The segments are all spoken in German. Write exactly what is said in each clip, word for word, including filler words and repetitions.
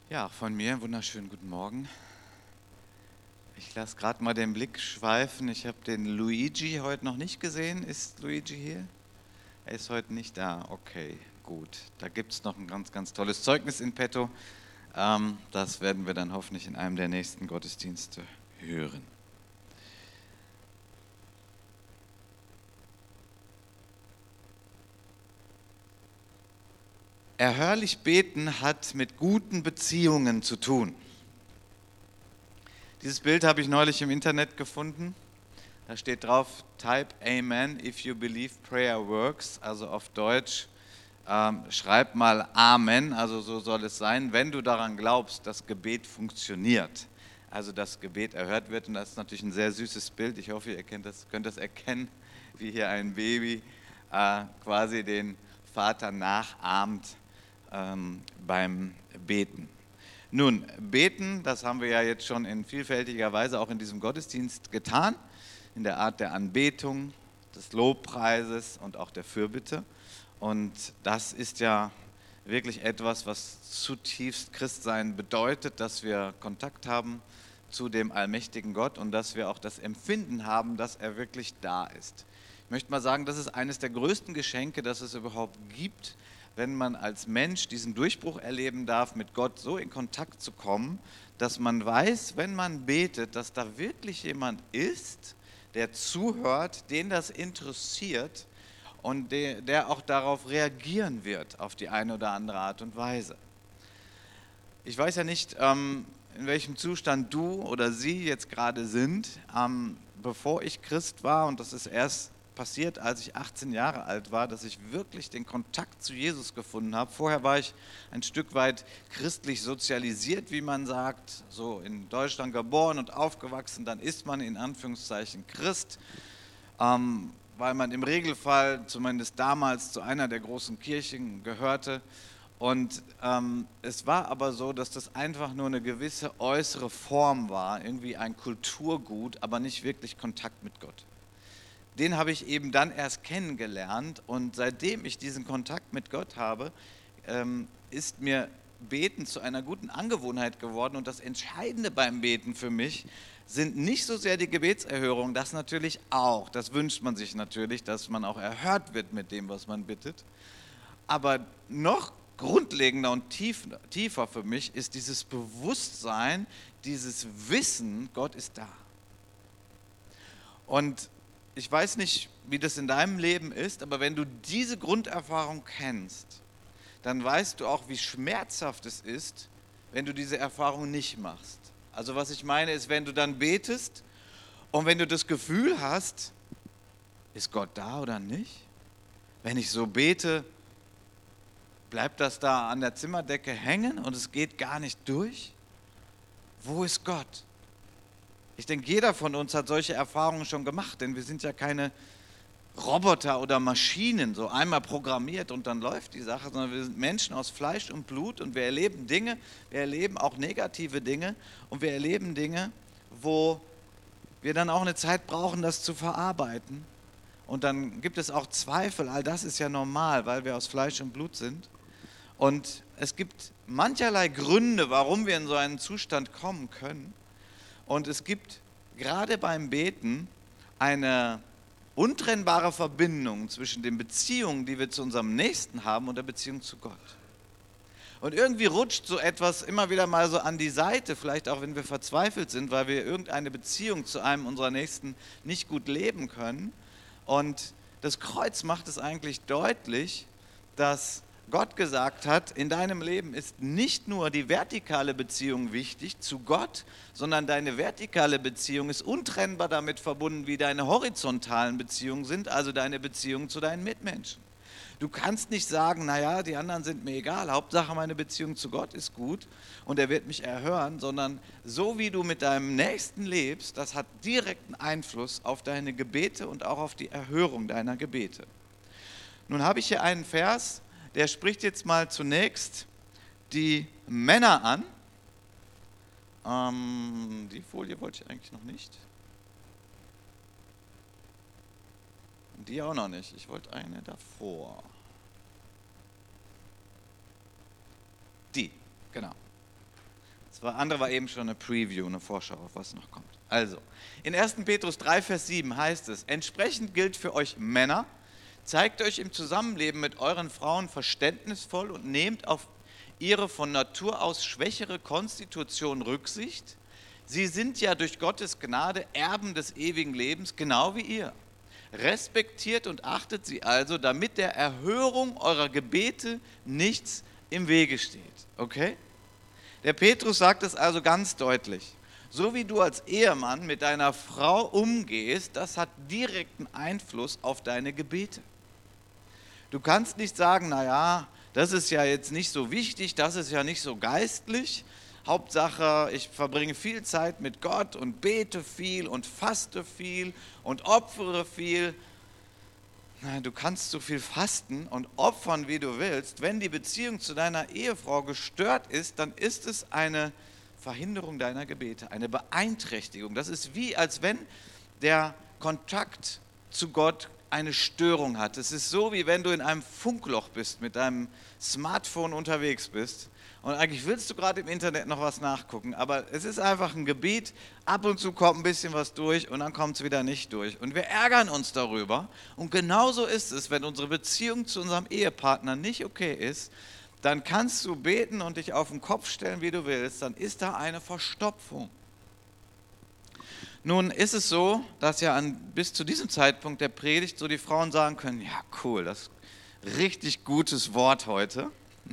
Ja, auch von mir einen wunderschönen guten Morgen. Ich lasse gerade mal den Blick schweifen. Ich habe den Luigi heute noch nicht gesehen. Ist Luigi hier? Er ist heute nicht da. Okay, gut. Da gibt es noch ein ganz, ganz tolles Zeugnis in petto. Ähm, das werden wir dann hoffentlich in einem der nächsten Gottesdienste hören. Erhörlich beten hat mit guten Beziehungen zu tun. Dieses Bild habe ich neulich im Internet gefunden. Da steht drauf, type Amen if you believe prayer works, also auf Deutsch, ähm, schreib mal Amen, also so soll es sein, wenn du daran glaubst, dass Gebet funktioniert, also dass Gebet erhört wird. Und das ist natürlich ein sehr süßes Bild. Ich hoffe, ihr kennt das, könnt das erkennen, wie hier ein Baby äh, quasi den Vater nachahmt ähm, beim Beten. Nun, beten, das haben wir ja jetzt schon in vielfältiger Weise auch in diesem Gottesdienst getan, in der Art der Anbetung, des Lobpreises und auch der Fürbitte. Und das ist ja wirklich etwas, was zutiefst Christsein bedeutet, dass wir Kontakt haben zu dem allmächtigen Gott und dass wir auch das Empfinden haben, dass er wirklich da ist. Ich möchte mal sagen, das ist eines der größten Geschenke, das es überhaupt gibt, wenn man als Mensch diesen Durchbruch erleben darf, mit Gott so in Kontakt zu kommen, dass man weiß, wenn man betet, dass da wirklich jemand ist, der zuhört, den das interessiert und der, der auch darauf reagieren wird, auf die eine oder andere Art und Weise. Ich weiß ja nicht, ähm, in welchem Zustand du oder sie jetzt gerade sind. Ähm, bevor ich Christ war, und das ist erst passiert, als ich achtzehn Jahre alt war, dass ich wirklich den Kontakt zu Jesus gefunden habe. Vorher war ich ein Stück weit christlich sozialisiert, wie man sagt, so in Deutschland geboren und aufgewachsen, dann ist man in Anführungszeichen Christ, ähm, weil man im Regelfall zumindest damals zu einer der großen Kirchen gehörte. Und ähm, es war aber so, dass das einfach nur eine gewisse äußere Form war, irgendwie ein Kulturgut, aber nicht wirklich Kontakt mit Gott. Den habe ich eben dann erst kennengelernt, und seitdem ich diesen Kontakt mit Gott habe, ähm, ist mir Beten zu einer guten Angewohnheit geworden. Und das Entscheidende beim Beten für mich sind nicht so sehr die Gebetserhörungen, das natürlich auch, das wünscht man sich natürlich, dass man auch erhört wird mit dem, was man bittet. Aber noch grundlegender und tiefer, tiefer für mich ist dieses Bewusstsein, dieses Wissen, Gott ist da. Und ich weiß nicht, wie das in deinem Leben ist, aber wenn du diese Grunderfahrung kennst, dann weißt du auch, wie schmerzhaft es ist, wenn du diese Erfahrung nicht machst. Also was ich meine ist, wenn du dann betest und wenn du das Gefühl hast, ist Gott da oder nicht? Wenn ich so bete, bleibt das da an der Zimmerdecke hängen und es geht gar nicht durch? Wo ist Gott? Ich denke, jeder von uns hat solche Erfahrungen schon gemacht, denn wir sind ja keine Roboter oder Maschinen, so einmal programmiert und dann läuft die Sache, sondern wir sind Menschen aus Fleisch und Blut und wir erleben Dinge, wir erleben auch negative Dinge und wir erleben Dinge, wo wir dann auch eine Zeit brauchen, das zu verarbeiten. Und dann gibt es auch Zweifel, all das ist ja normal, weil wir aus Fleisch und Blut sind. Und es gibt mancherlei Gründe, warum wir in so einen Zustand kommen können. Und es gibt gerade beim Beten eine untrennbare Verbindung zwischen den Beziehungen, die wir zu unserem Nächsten haben, und der Beziehung zu Gott. Und irgendwie rutscht so etwas immer wieder mal so an die Seite, vielleicht auch wenn wir verzweifelt sind, weil wir irgendeine Beziehung zu einem unserer Nächsten nicht gut leben können. Und das Kreuz macht es eigentlich deutlich, dass Gott gesagt hat, in deinem Leben ist nicht nur die vertikale Beziehung wichtig zu Gott, sondern deine vertikale Beziehung ist untrennbar damit verbunden, wie deine horizontalen Beziehungen sind, also deine Beziehung zu deinen Mitmenschen. Du kannst nicht sagen, naja, die anderen sind mir egal, Hauptsache meine Beziehung zu Gott ist gut und er wird mich erhören, sondern so wie du mit deinem Nächsten lebst, das hat direkten Einfluss auf deine Gebete und auch auf die Erhörung deiner Gebete. Nun habe ich hier einen Vers, der spricht jetzt mal zunächst die Männer an. Ähm, die Folie wollte ich eigentlich noch nicht. Und die auch noch nicht. Ich wollte eine davor. Die, genau. Das andere war eben schon eine Preview, eine Vorschau auf was noch kommt. Also, in ersten Petrus drei, Vers sieben heißt es, entsprechend gilt für euch Männer, zeigt euch im Zusammenleben mit euren Frauen verständnisvoll und nehmt auf ihre von Natur aus schwächere Konstitution Rücksicht. Sie sind ja durch Gottes Gnade Erben des ewigen Lebens, genau wie ihr. Respektiert und achtet sie also, damit der Erhörung eurer Gebete nichts im Wege steht. Okay? Der Petrus sagt es also ganz deutlich. So wie du als Ehemann mit deiner Frau umgehst, das hat direkten Einfluss auf deine Gebete. Du kannst nicht sagen, naja, das ist ja jetzt nicht so wichtig, das ist ja nicht so geistlich. Hauptsache, ich verbringe viel Zeit mit Gott und bete viel und faste viel und opfere viel. Nein, du kannst so viel fasten und opfern, wie du willst. Wenn die Beziehung zu deiner Ehefrau gestört ist, dann ist es eine Verhinderung deiner Gebete, eine Beeinträchtigung. Das ist wie, als wenn der Kontakt zu Gott eine Störung hat. Es ist so, wie wenn du in einem Funkloch bist, mit deinem Smartphone unterwegs bist. Und eigentlich willst du gerade im Internet noch was nachgucken, aber es ist einfach ein Gebiet, ab und zu kommt ein bisschen was durch und dann kommt es wieder nicht durch. Und wir ärgern uns darüber. Und genauso ist es, wenn unsere Beziehung zu unserem Ehepartner nicht okay ist, dann kannst du beten und dich auf den Kopf stellen, wie du willst, dann ist da eine Verstopfung. Nun ist es so, dass ja an, bis zu diesem Zeitpunkt der Predigt so die Frauen sagen können, ja cool, das ist ein richtig gutes Wort heute.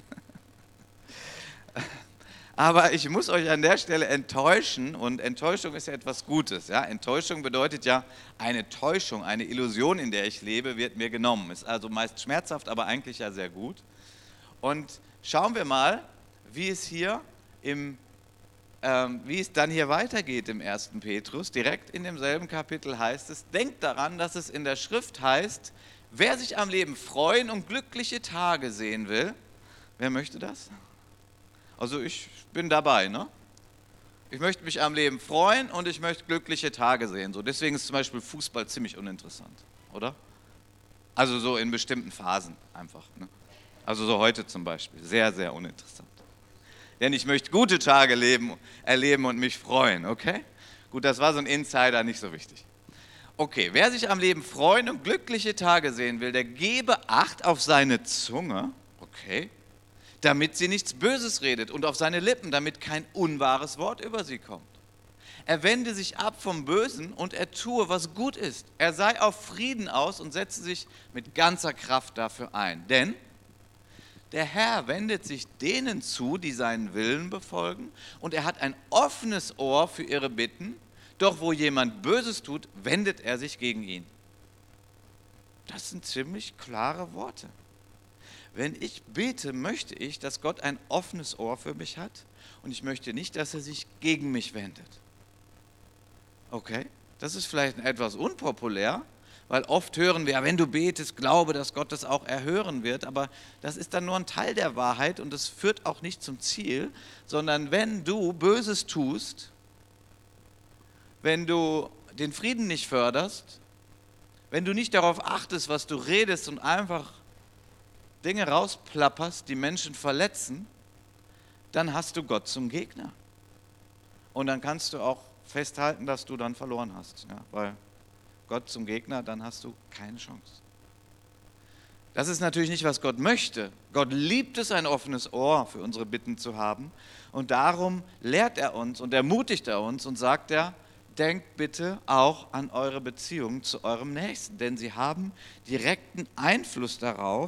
Aber ich muss euch an der Stelle enttäuschen und Enttäuschung ist ja etwas Gutes. Ja? Enttäuschung bedeutet ja, eine Täuschung, eine Illusion, in der ich lebe, wird mir genommen. Ist also meist schmerzhaft, aber eigentlich ja sehr gut. Und schauen wir mal, wie es hier im, ähm, wie es dann hier weitergeht im ersten Petrus. Direkt in demselben Kapitel heißt es, denkt daran, dass es in der Schrift heißt, wer sich am Leben freuen und glückliche Tage sehen will, wer möchte das? Also ich bin dabei, ne? Ich möchte mich am Leben freuen und ich möchte glückliche Tage sehen. So, deswegen ist zum Beispiel Fußball ziemlich uninteressant, oder? Also so in bestimmten Phasen einfach. Ne? Also so heute zum Beispiel, sehr, sehr uninteressant. Denn ich möchte gute Tage leben, erleben und mich freuen, okay? Gut, das war so ein Insider, nicht so wichtig. Okay, wer sich am Leben freuen und glückliche Tage sehen will, der gebe Acht auf seine Zunge, okay? Damit sie nichts Böses redet und auf seine Lippen, damit kein unwahres Wort über sie kommt. Er wende sich ab vom Bösen und er tue, was gut ist. Er sei auf Frieden aus und setze sich mit ganzer Kraft dafür ein. Denn der Herr wendet sich denen zu, die seinen Willen befolgen, und er hat ein offenes Ohr für ihre Bitten, doch wo jemand Böses tut, wendet er sich gegen ihn. Das sind ziemlich klare Worte. Wenn ich bete, möchte ich, dass Gott ein offenes Ohr für mich hat und ich möchte nicht, dass er sich gegen mich wendet. Okay, das ist vielleicht etwas unpopulär, weil oft hören wir, wenn du betest, glaube, dass Gott das auch erhören wird, aber das ist dann nur ein Teil der Wahrheit und es führt auch nicht zum Ziel, sondern wenn du Böses tust, wenn du den Frieden nicht förderst, wenn du nicht darauf achtest, was du redest und einfach Dinge rausplapperst, die Menschen verletzen, dann hast du Gott zum Gegner. Und dann kannst du auch festhalten, dass du dann verloren hast. Ja, weil Gott zum Gegner, dann hast du keine Chance. Das ist natürlich nicht, was Gott möchte. Gott liebt es, ein offenes Ohr für unsere Bitten zu haben. Und darum lehrt er uns und ermutigt er uns und sagt er, denkt bitte auch an eure Beziehungen zu eurem Nächsten, denn sie haben direkten Einfluss darauf,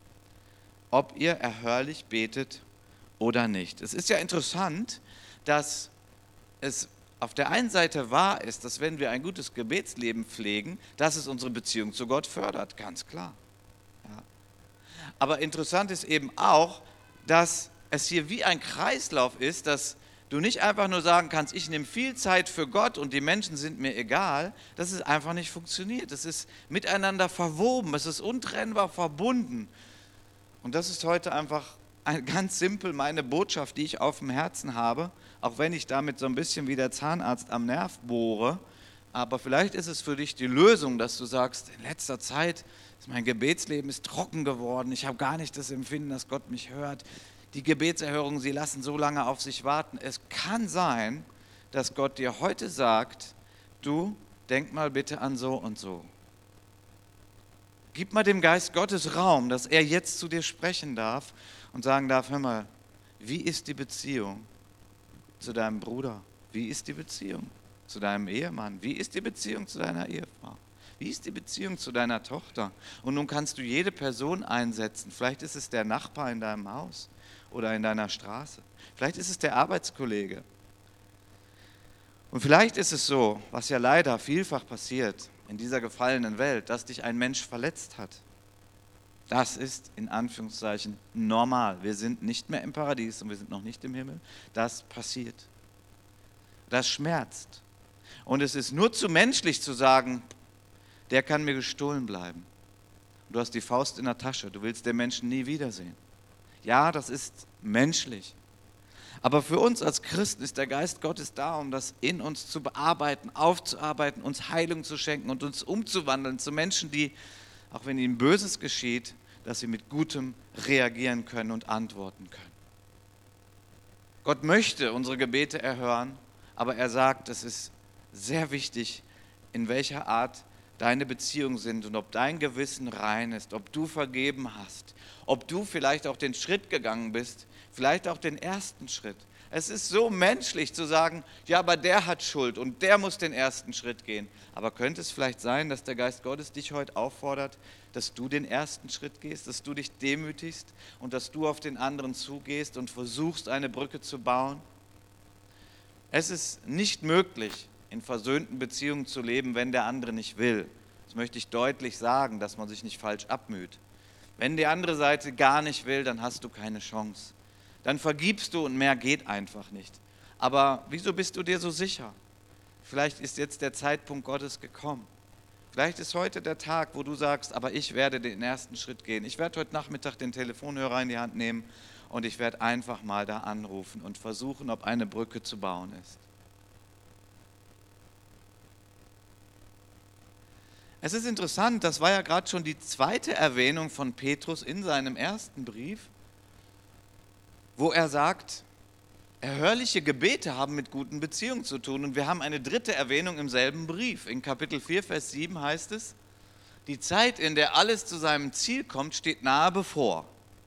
ob ihr erhörlich betet oder nicht. Es ist ja interessant, dass es auf der einen Seite wahr ist, dass wenn wir ein gutes Gebetsleben pflegen, dass es unsere Beziehung zu Gott fördert, ganz klar. Ja. Aber interessant ist eben auch, dass es hier wie ein Kreislauf ist, dass du nicht einfach nur sagen kannst, ich nehme viel Zeit für Gott und die Menschen sind mir egal, dass es einfach nicht funktioniert. Es ist miteinander verwoben, es ist untrennbar verbunden. Und das ist heute einfach ein, ganz simpel meine Botschaft, die ich auf dem Herzen habe, auch wenn ich damit so ein bisschen wie der Zahnarzt am Nerv bohre. Aber vielleicht ist es für dich die Lösung, dass du sagst, in letzter Zeit ist mein Gebetsleben ist trocken geworden, ich habe gar nicht das Empfinden, dass Gott mich hört. Die Gebetserhörungen, sie lassen so lange auf sich warten. Es kann sein, dass Gott dir heute sagt, du, denk mal bitte an so und so. Gib mal dem Geist Gottes Raum, dass er jetzt zu dir sprechen darf und sagen darf, hör mal, wie ist die Beziehung zu deinem Bruder? Wie ist die Beziehung zu deinem Ehemann? Wie ist die Beziehung zu deiner Ehefrau? Wie ist die Beziehung zu deiner Tochter? Und nun kannst du jede Person einsetzen. Vielleicht ist es der Nachbar in deinem Haus oder in deiner Straße. Vielleicht ist es der Arbeitskollege. Und vielleicht ist es so, was ja leider vielfach passiert in dieser gefallenen Welt, dass dich ein Mensch verletzt hat. Das ist in Anführungszeichen normal. Wir sind nicht mehr im Paradies und wir sind noch nicht im Himmel. Das passiert. Das schmerzt. Und es ist nur zu menschlich zu sagen, der kann mir gestohlen bleiben. Du hast die Faust in der Tasche, du willst den Menschen nie wiedersehen. Ja, das ist menschlich. Aber für uns als Christen ist der Geist Gottes da, um das in uns zu bearbeiten, aufzuarbeiten, uns Heilung zu schenken und uns umzuwandeln zu Menschen, die, auch wenn ihnen Böses geschieht, dass sie mit Gutem reagieren können und antworten können. Gott möchte unsere Gebete erhören, aber er sagt, es ist sehr wichtig, in welcher Art deine Beziehungen sind und ob dein Gewissen rein ist, ob du vergeben hast, ob du vielleicht auch den Schritt gegangen bist, vielleicht auch den ersten Schritt. Es ist so menschlich zu sagen, ja, aber der hat Schuld und der muss den ersten Schritt gehen. Aber könnte es vielleicht sein, dass der Geist Gottes dich heute auffordert, dass du den ersten Schritt gehst, dass du dich demütigst und dass du auf den anderen zugehst und versuchst, eine Brücke zu bauen? Es ist nicht möglich, in versöhnten Beziehungen zu leben, wenn der andere nicht will. Das möchte ich deutlich sagen, dass man sich nicht falsch abmüht. Wenn die andere Seite gar nicht will, dann hast du keine Chance. Dann vergibst du und mehr geht einfach nicht. Aber wieso bist du dir so sicher? Vielleicht ist jetzt der Zeitpunkt Gottes gekommen. Vielleicht ist heute der Tag, wo du sagst, aber ich werde den ersten Schritt gehen. Ich werde heute Nachmittag den Telefonhörer in die Hand nehmen und ich werde einfach mal da anrufen und versuchen, ob eine Brücke zu bauen ist. Es ist interessant, das war ja gerade schon die zweite Erwähnung von Petrus in seinem ersten Brief, wo er sagt, erhörliche Gebete haben mit guten Beziehungen zu tun. Und wir haben eine dritte Erwähnung im selben Brief. In Kapitel vier, Vers sieben heißt es, die Zeit, in der alles zu seinem Ziel kommt, steht nahe bevor.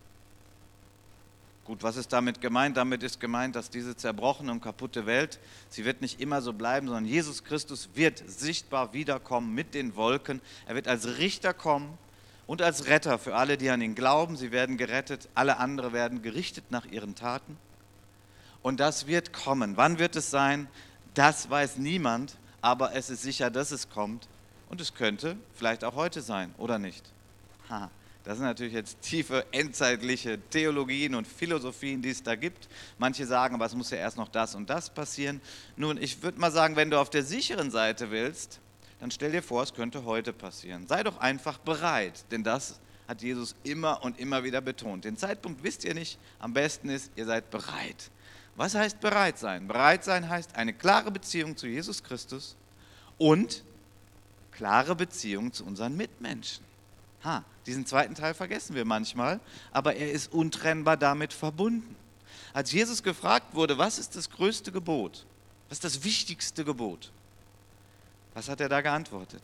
Gut, was ist damit gemeint? Damit ist gemeint, dass diese zerbrochene und kaputte Welt, sie wird nicht immer so bleiben, sondern Jesus Christus wird sichtbar wiederkommen mit den Wolken. Er wird als Richter kommen und als Retter für alle, die an ihn glauben. Sie werden gerettet, alle anderen werden gerichtet nach ihren Taten. Und das wird kommen. Wann wird es sein? Das weiß niemand, aber es ist sicher, dass es kommt. Und es könnte vielleicht auch heute sein, oder nicht? Ha. Das sind natürlich jetzt tiefe endzeitliche Theologien und Philosophien, die es da gibt. Manche sagen, aber es muss ja erst noch das und das passieren. Nun, ich würde mal sagen, wenn du auf der sicheren Seite willst, dann stell dir vor, es könnte heute passieren. Sei doch einfach bereit, denn das hat Jesus immer und immer wieder betont. Den Zeitpunkt wisst ihr nicht, am besten ist, ihr seid bereit. Was heißt bereit sein? Bereit sein heißt eine klare Beziehung zu Jesus Christus und klare Beziehung zu unseren Mitmenschen. Ha, diesen zweiten Teil vergessen wir manchmal, aber er ist untrennbar damit verbunden. Als Jesus gefragt wurde, was ist das größte Gebot? Was ist das wichtigste Gebot? Was hat er da geantwortet?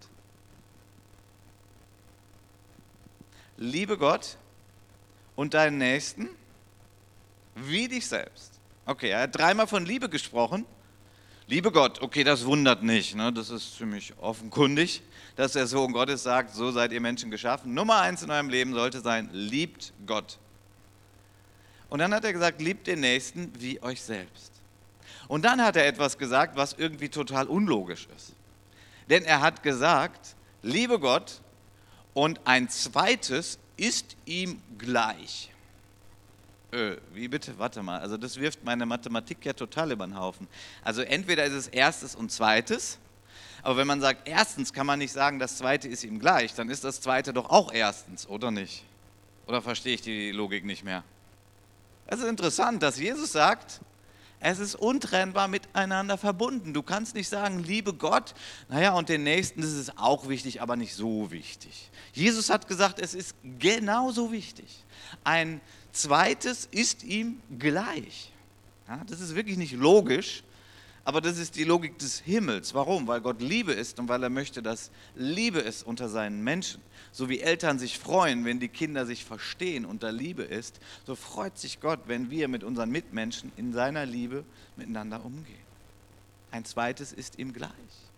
Liebe Gott und deinen Nächsten wie dich selbst. Okay, er hat dreimal von Liebe gesprochen. Liebe Gott, okay, das wundert nicht, ne? Das ist ziemlich offenkundig, dass der Sohn Gottes sagt, so seid ihr Menschen geschaffen. Nummer eins in eurem Leben sollte sein, liebt Gott. Und dann hat er gesagt, liebt den Nächsten wie euch selbst. Und dann hat er etwas gesagt, was irgendwie total unlogisch ist. Denn er hat gesagt, liebe Gott und ein zweites ist ihm gleich. Äh, wie bitte? Warte mal, also das wirft meine Mathematik ja total über den Haufen. Also entweder ist es erstes und zweites, aber wenn man sagt erstens, kann man nicht sagen, das zweite ist ihm gleich, dann ist das zweite doch auch erstens, oder nicht? Oder verstehe ich die Logik nicht mehr? Es ist interessant, dass Jesus sagt, Es ist untrennbar miteinander verbunden. Du kannst nicht sagen, liebe Gott, naja, und den Nächsten, das ist auch wichtig, aber nicht so wichtig. Jesus hat gesagt, es ist genauso wichtig. Ein zweites ist ihm gleich. Ja, das ist wirklich nicht logisch, aber das ist die Logik des Himmels. Warum? Weil Gott Liebe ist und weil er möchte, dass Liebe ist unter seinen Menschen. So wie Eltern sich freuen, wenn die Kinder sich verstehen und da Liebe ist, so freut sich Gott, wenn wir mit unseren Mitmenschen in seiner Liebe miteinander umgehen. Ein zweites ist ihm gleich.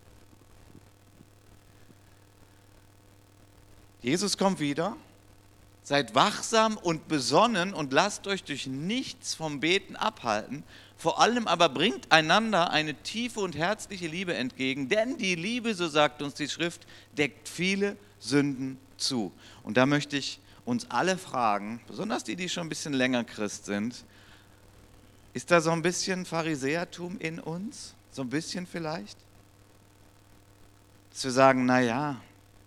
Jesus kommt wieder. Seid wachsam und besonnen und lasst euch durch nichts vom Beten abhalten. Vor allem aber bringt einander eine tiefe und herzliche Liebe entgegen, denn die Liebe, so sagt uns die Schrift, deckt viele Sünden zu. Und da möchte ich uns alle fragen, besonders die, die schon ein bisschen länger Christ sind, ist da so ein bisschen Pharisäertum in uns? So ein bisschen vielleicht? Dass wir sagen, naja,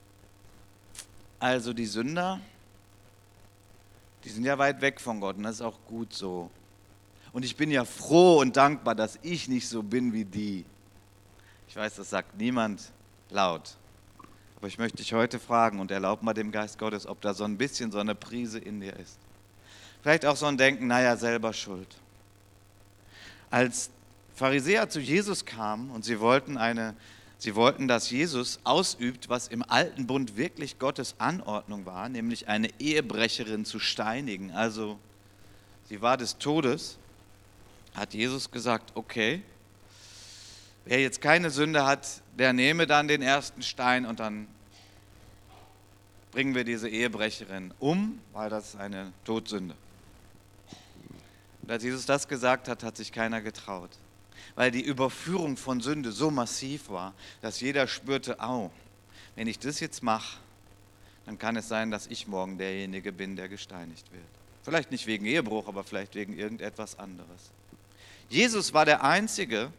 also die Sünder, die sind ja weit weg von Gott und das ist auch gut so. Und ich bin ja froh und dankbar, dass ich nicht so bin wie die. Ich weiß, das sagt niemand laut. Aber ich möchte dich heute fragen und erlaub mal dem Geist Gottes, ob da so ein bisschen so eine Prise in dir ist. Vielleicht auch so ein Denken, naja, selber schuld. Als Pharisäer zu Jesus kamen und sie wollten eine Sie wollten, dass Jesus ausübt, was im Alten Bund wirklich Gottes Anordnung war, nämlich eine Ehebrecherin zu steinigen. Also sie war des Todes, hat Jesus gesagt, okay, wer jetzt keine Sünde hat, der nehme dann den ersten Stein und dann bringen wir diese Ehebrecherin um, weil das ist eine Todsünde. Und als Jesus das gesagt hat, hat sich keiner getraut. Weil die Überführung von Sünde so massiv war, dass jeder spürte, au, wenn ich das jetzt mache, dann kann es sein, dass ich morgen derjenige bin, der gesteinigt wird. Vielleicht nicht wegen Ehebruch, aber vielleicht wegen irgendetwas anderes. Jesus war der Einzige,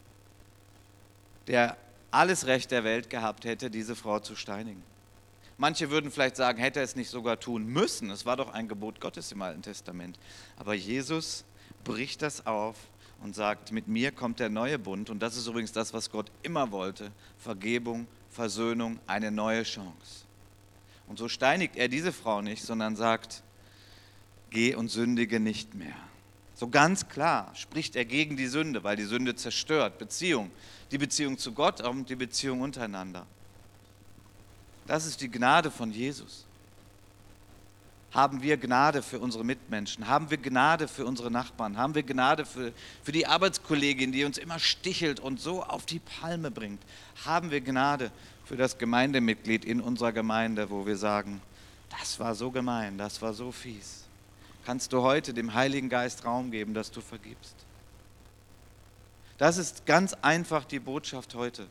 der alles Recht der Welt gehabt hätte, diese Frau zu steinigen. Manche würden vielleicht sagen, hätte er es nicht sogar tun müssen. Es war doch ein Gebot Gottes im Alten Testament. Aber Jesus bricht das auf und sagt, mit mir kommt der neue Bund. Und das ist übrigens das, was Gott immer wollte. Vergebung, Versöhnung, eine neue Chance. Und so steinigt er diese Frau nicht, sondern sagt, geh und sündige nicht mehr. So ganz klar spricht er gegen die Sünde, weil die Sünde zerstört Beziehung. Die Beziehung zu Gott und die Beziehung untereinander. Das ist die Gnade von Jesus. Haben wir Gnade für unsere Mitmenschen? Haben wir Gnade für unsere Nachbarn? Haben wir Gnade für, für die Arbeitskollegin, die uns immer stichelt und so auf die Palme bringt? Haben wir Gnade für das Gemeindemitglied in unserer Gemeinde, wo wir sagen, das war so gemein, das war so fies? Kannst du heute dem Heiligen Geist Raum geben, dass du vergibst? Das ist ganz einfach die Botschaft heute.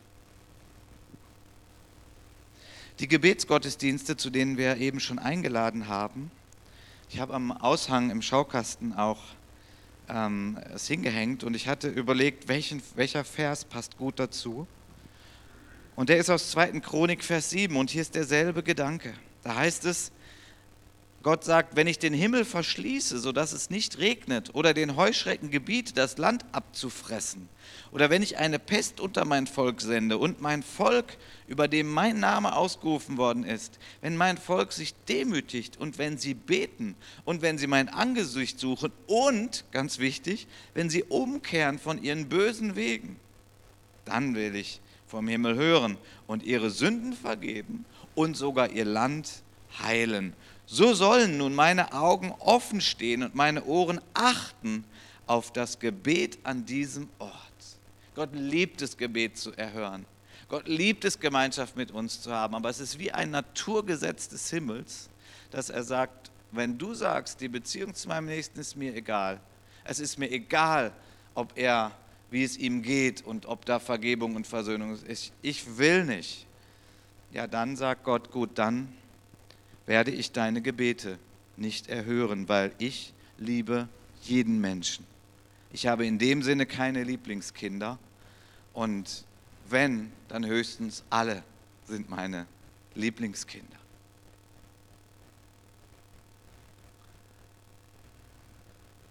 Die Gebetsgottesdienste, zu denen wir eben schon eingeladen haben, ich habe am Aushang im Schaukasten auch ähm, es hingehängt und ich hatte überlegt, welchen, welcher Vers passt gut dazu. Und der ist aus zweiten Chronik, Vers sieben und hier ist derselbe Gedanke. Da heißt es, Gott sagt, wenn ich den Himmel verschließe, sodass es nicht regnet oder den Heuschrecken gebiete, das Land abzufressen oder wenn ich eine Pest unter mein Volk sende und mein Volk, über dem mein Name ausgerufen worden ist, wenn mein Volk sich demütigt und wenn sie beten und wenn sie mein Angesicht suchen und, ganz wichtig, wenn sie umkehren von ihren bösen Wegen, dann will ich vom Himmel hören und ihre Sünden vergeben und sogar ihr Land heilen. So sollen nun meine Augen offen stehen und meine Ohren achten auf das Gebet an diesem Ort. Gott liebt es, Gebet zu erhören. Gott liebt es, Gemeinschaft mit uns zu haben. Aber es ist wie ein Naturgesetz des Himmels, dass er sagt, wenn du sagst, die Beziehung zu meinem Nächsten ist mir egal. Es ist mir egal, ob er, wie es ihm geht und ob da Vergebung und Versöhnung ist. Ich will nicht. Ja, dann sagt Gott, gut, dann werde ich deine Gebete nicht erhören, weil ich liebe jeden Menschen. Ich habe in dem Sinne keine Lieblingskinder und wenn, dann höchstens alle sind meine Lieblingskinder.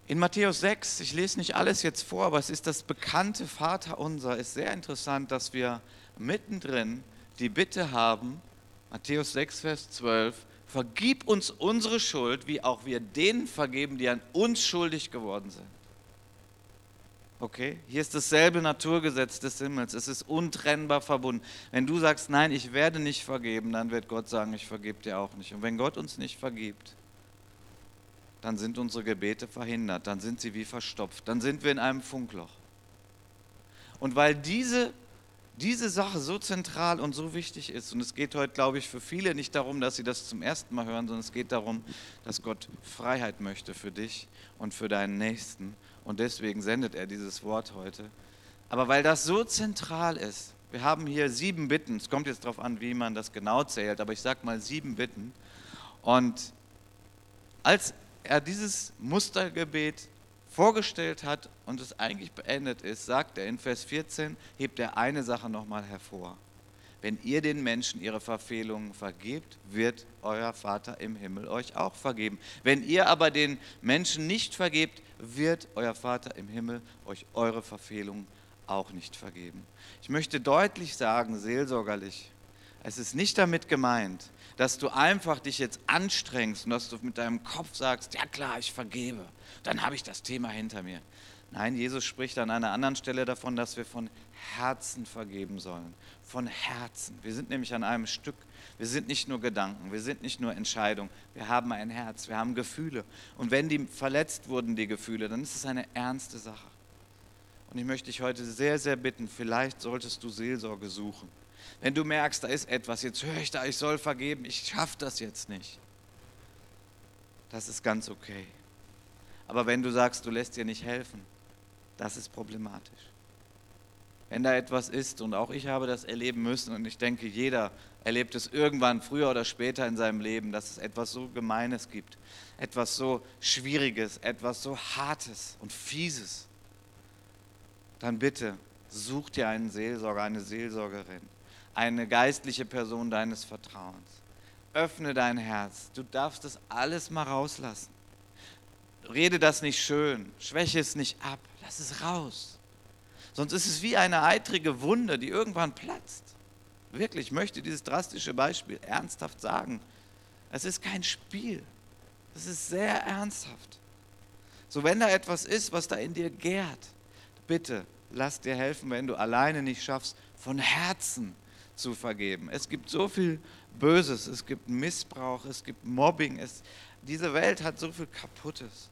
In Matthäus sechs, ich lese nicht alles jetzt vor, aber es ist das bekannte Vaterunser, ist sehr interessant, dass wir mittendrin die Bitte haben, Matthäus sechs, Vers zwölf, vergib uns unsere Schuld, wie auch wir denen vergeben, die an uns schuldig geworden sind. Okay, hier ist dasselbe Naturgesetz des Himmels, es ist untrennbar verbunden. Wenn du sagst, nein, ich werde nicht vergeben, dann wird Gott sagen, ich vergebe dir auch nicht. Und wenn Gott uns nicht vergibt, dann sind unsere Gebete verhindert, dann sind sie wie verstopft, dann sind wir in einem Funkloch. Und weil diese, diese Sache so zentral und so wichtig ist, und es geht heute, glaube ich, für viele nicht darum, dass sie das zum ersten Mal hören, sondern es geht darum, dass Gott Freiheit möchte für dich und für deinen Nächsten. Und deswegen sendet er dieses Wort heute. Aber weil das so zentral ist, wir haben hier sieben Bitten, es kommt jetzt darauf an, wie man das genau zählt, aber ich sage mal sieben Bitten. Und als er dieses Mustergebet vorgestellt hat und es eigentlich beendet ist, sagt er in Vers vierzehn, hebt er eine Sache nochmal hervor. Wenn ihr den Menschen ihre Verfehlungen vergebt, wird euer Vater im Himmel euch auch vergeben. Wenn ihr aber den Menschen nicht vergebt, wird euer Vater im Himmel euch eure Verfehlungen auch nicht vergeben. Ich möchte deutlich sagen, seelsorgerlich, es ist nicht damit gemeint, dass du einfach dich jetzt anstrengst und dass du mit deinem Kopf sagst, ja klar, ich vergebe, dann habe ich das Thema hinter mir. Nein, Jesus spricht an einer anderen Stelle davon, dass wir von Herzen vergeben sollen. Von Herzen. Wir sind nämlich an einem Stück. Wir sind nicht nur Gedanken, wir sind nicht nur Entscheidungen. Wir haben ein Herz, wir haben Gefühle. Und wenn die verletzt wurden, die Gefühle, dann ist es eine ernste Sache. Und ich möchte dich heute sehr, sehr bitten, vielleicht solltest du Seelsorge suchen. Wenn du merkst, da ist etwas, jetzt höre ich da, ich soll vergeben, ich schaffe das jetzt nicht. Das ist ganz okay. Aber wenn du sagst, du lässt dir nicht helfen, das ist problematisch. Wenn da etwas ist, und auch ich habe das erleben müssen, und ich denke, jeder erlebt es irgendwann, früher oder später in seinem Leben, dass es etwas so Gemeines gibt, etwas so Schwieriges, etwas so Hartes und Fieses, dann bitte such dir einen Seelsorger, eine Seelsorgerin, eine geistliche Person deines Vertrauens. Öffne dein Herz, du darfst das alles mal rauslassen. Rede das nicht schön, schwäche es nicht ab, lass es raus. Sonst ist es wie eine eitrige Wunde, die irgendwann platzt. Wirklich, ich möchte dieses drastische Beispiel ernsthaft sagen. Es ist kein Spiel, es ist sehr ernsthaft. So, wenn da etwas ist, was da in dir gärt, bitte lass dir helfen, wenn du alleine nicht schaffst, von Herzen zu vergeben. Es gibt so viel Böses, es gibt Missbrauch, es gibt Mobbing, es, diese Welt hat so viel Kaputtes.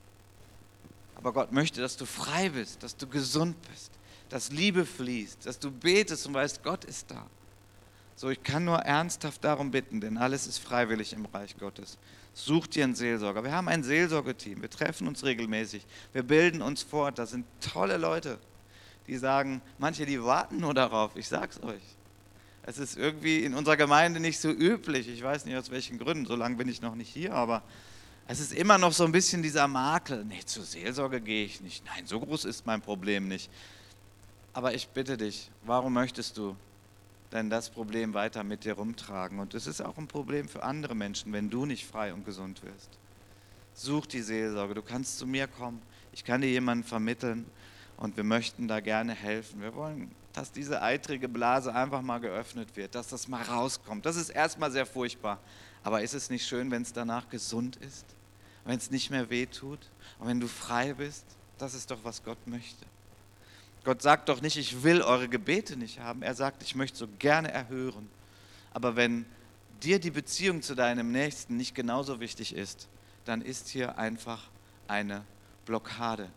Aber Gott möchte, dass du frei bist, dass du gesund bist, dass Liebe fließt, dass du betest und weißt, Gott ist da. So, ich kann nur ernsthaft darum bitten, denn alles ist freiwillig im Reich Gottes. Such dir einen Seelsorger. Wir haben ein Seelsorgeteam, wir treffen uns regelmäßig, wir bilden uns fort, da sind tolle Leute, die sagen, manche, die warten nur darauf, ich sag's euch. Es ist irgendwie in unserer Gemeinde nicht so üblich, ich weiß nicht aus welchen Gründen, so lange bin ich noch nicht hier, aber es ist immer noch so ein bisschen dieser Makel, nee, zur Seelsorge gehe ich nicht, nein, so groß ist mein Problem nicht. Aber ich bitte dich, warum möchtest du denn das Problem weiter mit dir rumtragen? Und es ist auch ein Problem für andere Menschen, wenn du nicht frei und gesund wirst. Such die Seelsorge, du kannst zu mir kommen, ich kann dir jemanden vermitteln und wir möchten da gerne helfen. Wir wollen, dass diese eitrige Blase einfach mal geöffnet wird, dass das mal rauskommt. Das ist erstmal sehr furchtbar, aber ist es nicht schön, wenn es danach gesund ist? Wenn es nicht mehr wehtut und wenn du frei bist? Das ist doch, was Gott möchte. Gott sagt doch nicht, ich will eure Gebete nicht haben. Er sagt, ich möchte so gerne erhören. Aber wenn dir die Beziehung zu deinem Nächsten nicht genauso wichtig ist, dann ist hier einfach eine Blockade.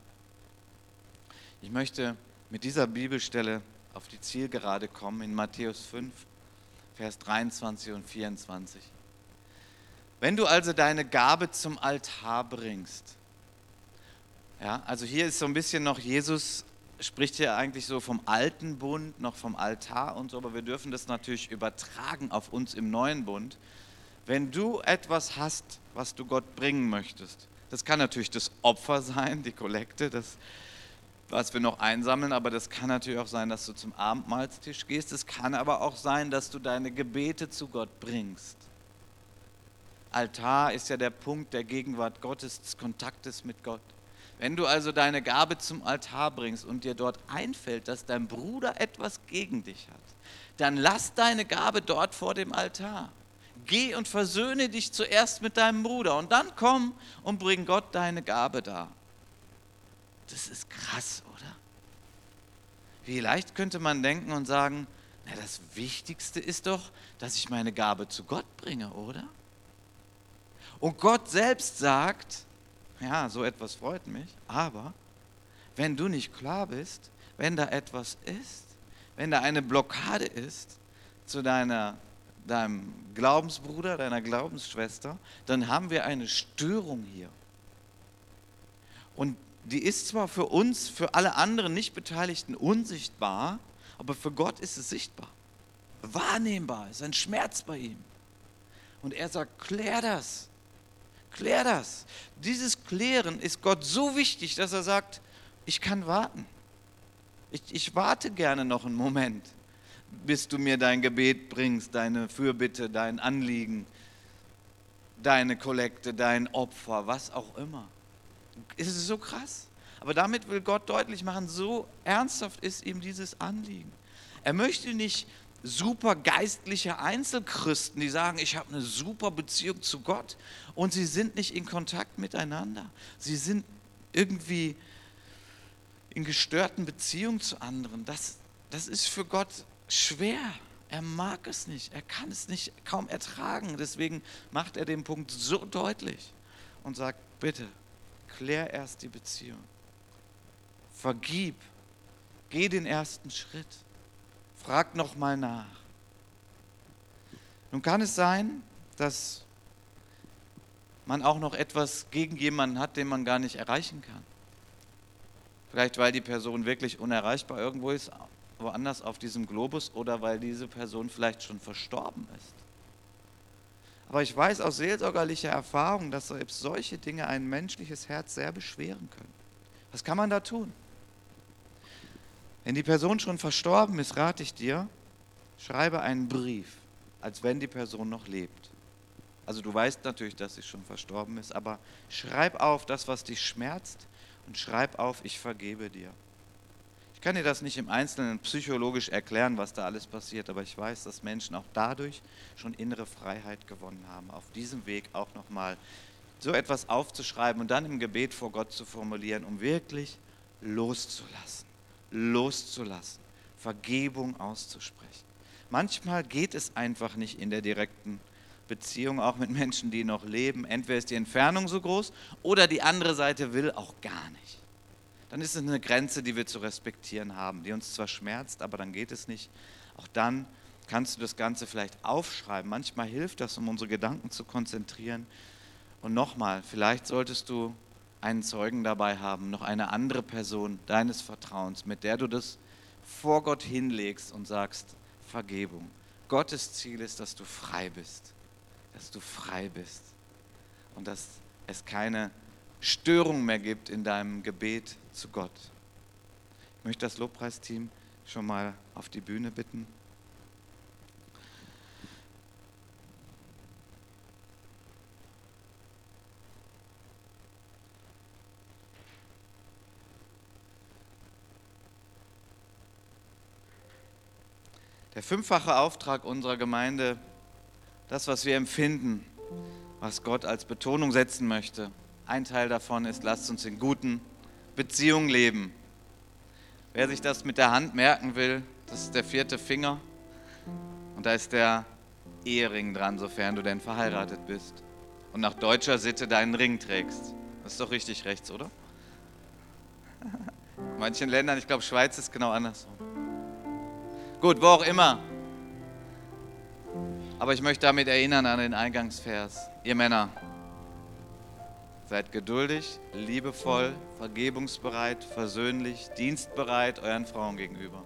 Ich möchte mit dieser Bibelstelle auf die Zielgerade kommen in Matthäus fünf, Vers dreiundzwanzig und vierundzwanzig. Wenn du also deine Gabe zum Altar bringst, ja, also hier ist so ein bisschen noch Jesus, spricht hier eigentlich so vom alten Bund, noch vom Altar und so, aber wir dürfen das natürlich übertragen auf uns im neuen Bund. Wenn du etwas hast, was du Gott bringen möchtest, das kann natürlich das Opfer sein, die Kollekte, das, was wir noch einsammeln, aber das kann natürlich auch sein, dass du zum Abendmahlstisch gehst, es kann aber auch sein, dass du deine Gebete zu Gott bringst. Altar ist ja der Punkt der Gegenwart Gottes, des Kontaktes mit Gott. Wenn du also deine Gabe zum Altar bringst und dir dort einfällt, dass dein Bruder etwas gegen dich hat, dann lass deine Gabe dort vor dem Altar. Geh und versöhne dich zuerst mit deinem Bruder und dann komm und bring Gott deine Gabe dar. Das ist krass, oder? Vielleicht könnte man denken und sagen, na, das Wichtigste ist doch, dass ich meine Gabe zu Gott bringe, oder? Und Gott selbst sagt, ja, so etwas freut mich, aber wenn du nicht klar bist, wenn da etwas ist, wenn da eine Blockade ist zu deiner, deinem Glaubensbruder, deiner Glaubensschwester, dann haben wir eine Störung hier. Und die ist zwar für uns, für alle anderen nicht Beteiligten unsichtbar, aber für Gott ist es sichtbar, wahrnehmbar, ist ein Schmerz bei ihm. Und er sagt, klär das, klär das. Dieses Klären ist Gott so wichtig, dass er sagt, ich kann warten. Ich, ich warte gerne noch einen Moment, bis du mir dein Gebet bringst, deine Fürbitte, dein Anliegen, deine Kollekte, dein Opfer, was auch immer. Es ist so krass. Aber damit will Gott deutlich machen, so ernsthaft ist ihm dieses Anliegen. Er möchte nicht super geistliche Einzelchristen, die sagen, ich habe eine super Beziehung zu Gott und sie sind nicht in Kontakt miteinander. Sie sind irgendwie in gestörten Beziehungen zu anderen. Das, das ist für Gott schwer. Er mag es nicht. Er kann es nicht kaum ertragen. Deswegen macht er den Punkt so deutlich und sagt, bitte, klär erst die Beziehung. Vergib. Geh den ersten Schritt. Frag nochmal nach. Nun kann es sein, dass man auch noch etwas gegen jemanden hat, den man gar nicht erreichen kann. Vielleicht weil die Person wirklich unerreichbar irgendwo ist, woanders auf diesem Globus, oder weil diese Person vielleicht schon verstorben ist. Aber ich weiß aus seelsorgerlicher Erfahrung, dass selbst solche Dinge ein menschliches Herz sehr beschweren können. Was kann man da tun? Wenn die Person schon verstorben ist, rate ich dir, schreibe einen Brief, als wenn die Person noch lebt. Also du weißt natürlich, dass sie schon verstorben ist, aber schreib auf das, was dich schmerzt, und schreib auf, ich vergebe dir. Ich kann dir das nicht im Einzelnen psychologisch erklären, was da alles passiert, aber ich weiß, dass Menschen auch dadurch schon innere Freiheit gewonnen haben, auf diesem Weg auch nochmal so etwas aufzuschreiben und dann im Gebet vor Gott zu formulieren, um wirklich loszulassen, loszulassen, Vergebung auszusprechen. Manchmal geht es einfach nicht in der direkten Beziehung, auch mit Menschen, die noch leben. Entweder ist die Entfernung so groß oder die andere Seite will auch gar nicht. Dann ist es eine Grenze, die wir zu respektieren haben, die uns zwar schmerzt, aber dann geht es nicht. Auch dann kannst du das Ganze vielleicht aufschreiben. Manchmal hilft das, um unsere Gedanken zu konzentrieren. Und nochmal, vielleicht solltest du einen Zeugen dabei haben, noch eine andere Person deines Vertrauens, mit der du das vor Gott hinlegst und sagst, Vergebung. Gottes Ziel ist, dass du frei bist, dass du frei bist und dass es keine Störung mehr gibt in deinem Gebet zu Gott. Ich möchte das Lobpreisteam schon mal auf die Bühne bitten. Der fünffache Auftrag unserer Gemeinde, das, was wir empfinden, was Gott als Betonung setzen möchte, ein Teil davon ist, lasst uns in guten Beziehungen leben. Wer sich das mit der Hand merken will, das ist der vierte Finger und da ist der Ehering dran, sofern du denn verheiratet bist und nach deutscher Sitte deinen Ring trägst. Das ist doch richtig rechts, oder? In manchen Ländern, ich glaube Schweiz ist genau andersrum. Gut, wo auch immer. Aber ich möchte damit erinnern an den Eingangsvers. Ihr Männer, seid geduldig, liebevoll, vergebungsbereit, versöhnlich, dienstbereit euren Frauen gegenüber.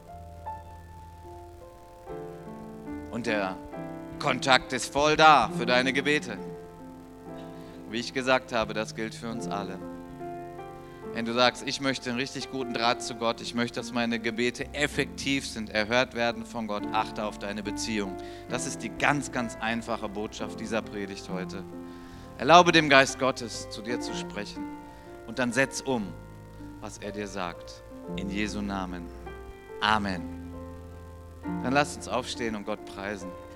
Und der Kontakt ist voll da für deine Gebete. Wie ich gesagt habe, das gilt für uns alle. Wenn du sagst, ich möchte einen richtig guten Draht zu Gott, ich möchte, dass meine Gebete effektiv sind, erhört werden von Gott, achte auf deine Beziehung. Das ist die ganz, ganz einfache Botschaft dieser Predigt heute. Erlaube dem Geist Gottes, zu dir zu sprechen. Und dann setz um, was er dir sagt. In Jesu Namen. Amen. Dann lass uns aufstehen und Gott preisen.